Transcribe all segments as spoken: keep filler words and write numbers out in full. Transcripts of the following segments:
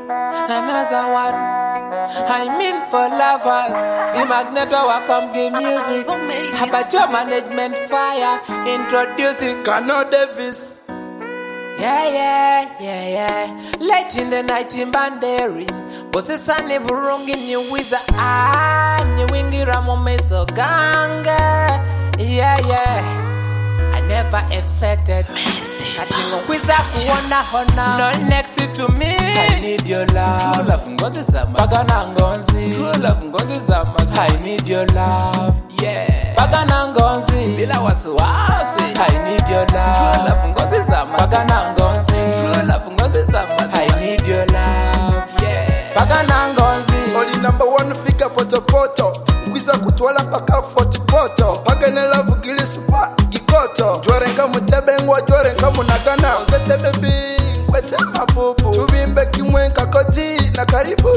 Another one, I mean for lovers. The Magneto will come give music. Aperture Management Fire introducing Kano Davis. Yeah, yeah, yeah, yeah. Late in the night in Bandari. Bose sane burungi ni wiza. Ah, ni wingi ramo meso ganga. Yeah, yeah. I never expected. Katingo kwiza kuona hona. Not next to me. I need your love. True love ngozi zama. Bagana ngozi. True love ngozi zama. I need your love. Yeah. Bagana ngozi. Bila wasiwasi. I need your love. True love ngozi zama. Bagana ngozi. True love ngozi zama. I need your love. Yeah. Bagana ngozi. Only number one figure poto poto. Kwiza kutwala paka forty poto. Pagane love gili super gikoto. Jware nka mutebe ngwa jware nka munagana. Ozete baby kwete mabubu. Tubimbe kimwe nka koti na karibu.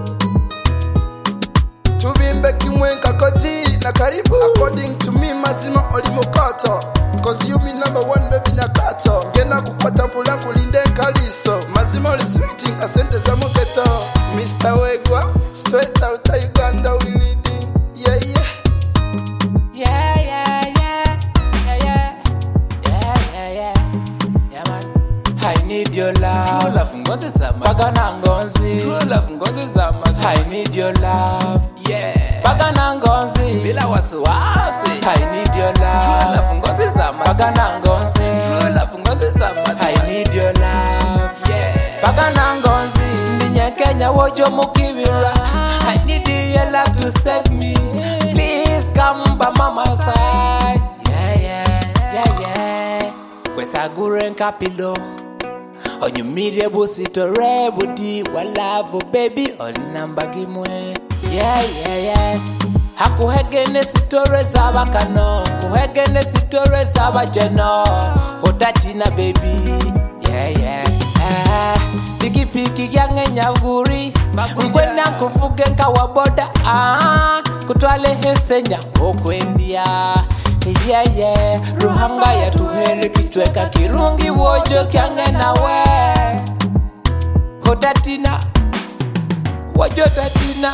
Tubimbe kimwe nka koti na karibu. According to me mazima oli mukoto. Cause you be number one baby nyakato. Ngena kupata mpula kulinde kaliso. Mazima oli sweeting asente za muketo. Mister Wegwa straight out of Uganda we leading. Yeah yeah. Yeah, yeah, yeah, yeah, yeah, yeah, yeah, yeah, yeah, man. I need your love. True love ngozi zama. Bagana ngozi. True love ngozi zama. I need your love. Yeah. Bagana ngozi. Bila wasiwasi. I need your love. True love ngozi zama. Bagana ngozi. True love ngozi zama. I need your love. Yeah. Bagana ngozi. Ndinya Kenya wojo mukibira. I need your love to save me. Please come by mama's side. Yeah, yeah, yeah, yeah. Kwesa gure nkapilo. Onyumire busito rebudi. Walavo baby. Oli namba gimwe. Yeah, yeah, yeah. Hakuhegene sitore zaba kano. Kuhegene sitore zaba jeno. Hotatina baby. Yeah, yeah. Ah, piki piki yange nyaguri. Mkwena kufuge nka waboda. Ah, kutwale hesenya okwendia. Yeah, yeah. Ruhanga ya tuhere kichweka kirungi wojo kyange nawe. Hotatina. Wojo tatina.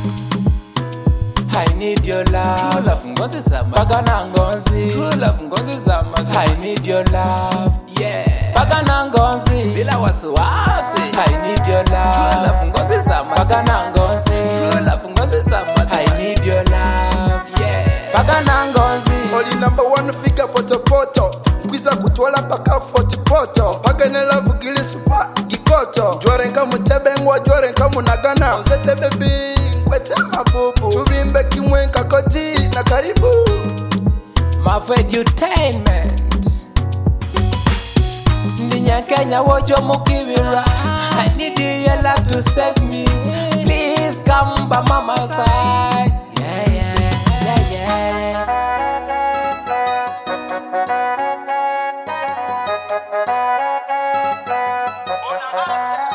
I need your love. True love ngozi zama. Bagana ngozi. True love ngozi zama. I need your love. Yeah. Bagana ngozi. Bila wasiwasi. I need your love. True love ngozi zama. Bagana ngozi. True love ngozi zama. I need your love. Yeah. Bagana ngozi. Only number one figure poto poto. Kwiza kutwala paka forty poto. Pagane love gili super gikoto. Jware nka mutebe ngwa jware nka munagana. Ozete baby kwete mabubu. Tubimbe kimwe nka koti na karibu. My edutainment. Ndinya Kenya wojo mukibira. I need your love to save me. Please come by mama's side. Yeah, yeah, yeah, yeah.